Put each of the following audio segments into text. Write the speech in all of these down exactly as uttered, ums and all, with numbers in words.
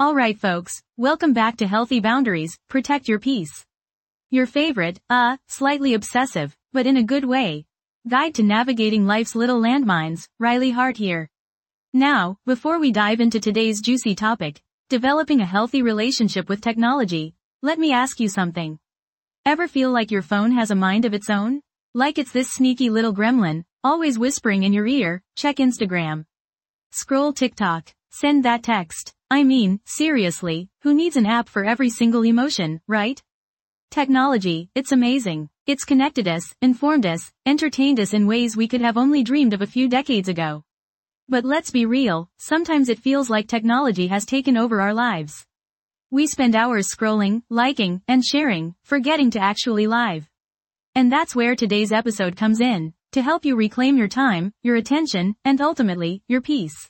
Alright folks, welcome back to Healthy Boundaries, Protect Your Peace. Your favorite, uh, slightly obsessive, but in a good way, guide to navigating life's little landmines, Riley Hart here. Now, before we dive into today's juicy topic, developing a healthy relationship with technology, let me ask you something. Ever feel like your phone has a mind of its own? Like it's this sneaky little gremlin, always whispering in your ear, check Instagram. Scroll TikTok, send that text. I mean, seriously, who needs an app for every single emotion, right? Technology, it's amazing. It's connected us, informed us, entertained us in ways we could have only dreamed of a few decades ago. But let's be real, sometimes it feels like technology has taken over our lives. We spend hours scrolling, liking, and sharing, forgetting to actually live. And that's where today's episode comes in, to help you reclaim your time, your attention, and ultimately, your peace.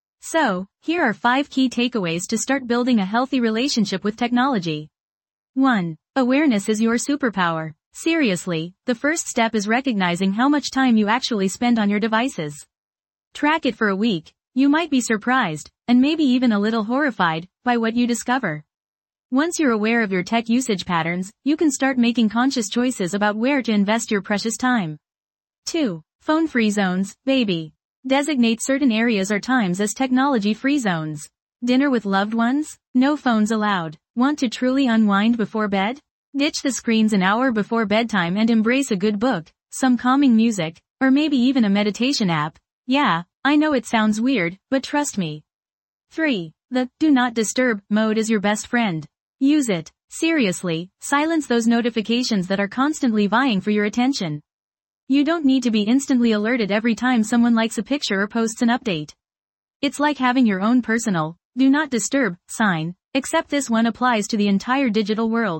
So, here are five key takeaways to start building a healthy relationship with technology. one. Awareness is your superpower. Seriously, the first step is recognizing how much time you actually spend on your devices. Track it for a week. You might be surprised, and maybe even a little horrified, by what you discover. Once you're aware of your tech usage patterns, you can start making conscious choices about where to invest your precious time. two. Phone-free zones, baby. Designate certain areas or times as technology-free zones. Dinner with loved ones? No phones allowed. Want to truly unwind before bed? Ditch the screens an hour before bedtime and embrace a good book, some calming music, or maybe even a meditation app. Yeah, I know it sounds weird, but trust me. three. The Do Not Disturb mode is your best friend. Use it. Seriously, silence those notifications that are constantly vying for your attention. You don't need to be instantly alerted every time someone likes a picture or posts an update. It's like having your own personal, do not disturb, sign, except this one applies to the entire digital world.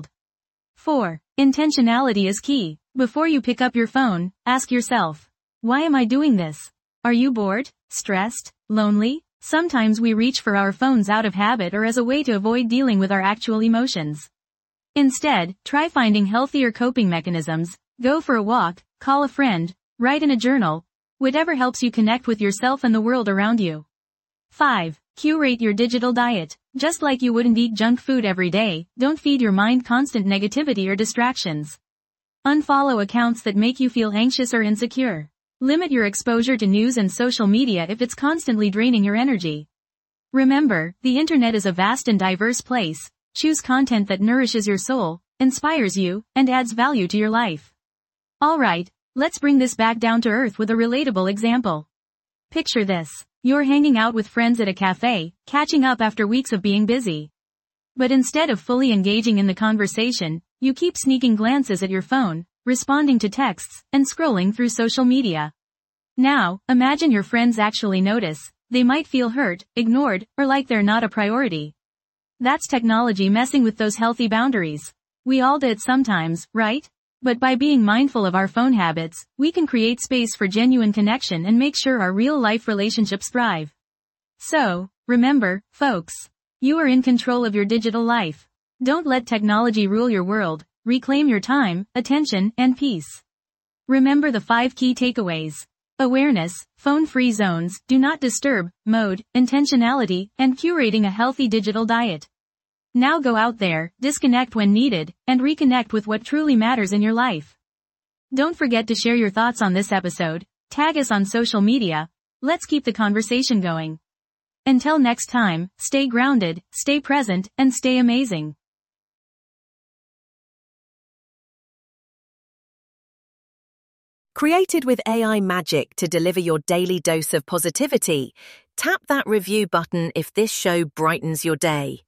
four. Intentionality is key. Before you pick up your phone, ask yourself, why am I doing this? Are you bored, stressed, lonely? Sometimes we reach for our phones out of habit or as a way to avoid dealing with our actual emotions. Instead, try finding healthier coping mechanisms. Go for a walk, call a friend, write in a journal, whatever helps you connect with yourself and the world around you. five. Curate your digital diet. Just like you wouldn't eat junk food every day, don't feed your mind constant negativity or distractions. Unfollow accounts that make you feel anxious or insecure. Limit your exposure to news and social media if it's constantly draining your energy. Remember, the internet is a vast and diverse place. Choose content that nourishes your soul, inspires you, and adds value to your life. Alright, let's bring this back down to earth with a relatable example. Picture this. You're hanging out with friends at a cafe, catching up after weeks of being busy. But instead of fully engaging in the conversation, you keep sneaking glances at your phone, responding to texts, and scrolling through social media. Now, imagine your friends actually notice. They might feel hurt, ignored, or like they're not a priority. That's technology messing with those healthy boundaries. We all do it sometimes, right? But by being mindful of our phone habits, we can create space for genuine connection and make sure our real-life relationships thrive. So, remember, folks, you are in control of your digital life. Don't let technology rule your world. Reclaim your time, attention, and peace. Remember the five key takeaways. Awareness, phone-free zones, do not disturb, mode, intentionality, and curating a healthy digital diet. Now go out there, disconnect when needed, and reconnect with what truly matters in your life. Don't forget to share your thoughts on this episode, tag us on social media, let's keep the conversation going. Until next time, stay grounded, stay present, and stay amazing. Created with A I magic to deliver your daily dose of positivity, tap that review button if this show brightens your day.